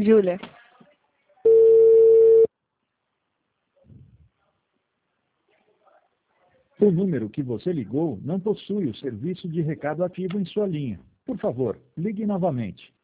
Júlia. O número que você ligou não possui o serviço de recado ativo em sua linha. Por favor, ligue novamente.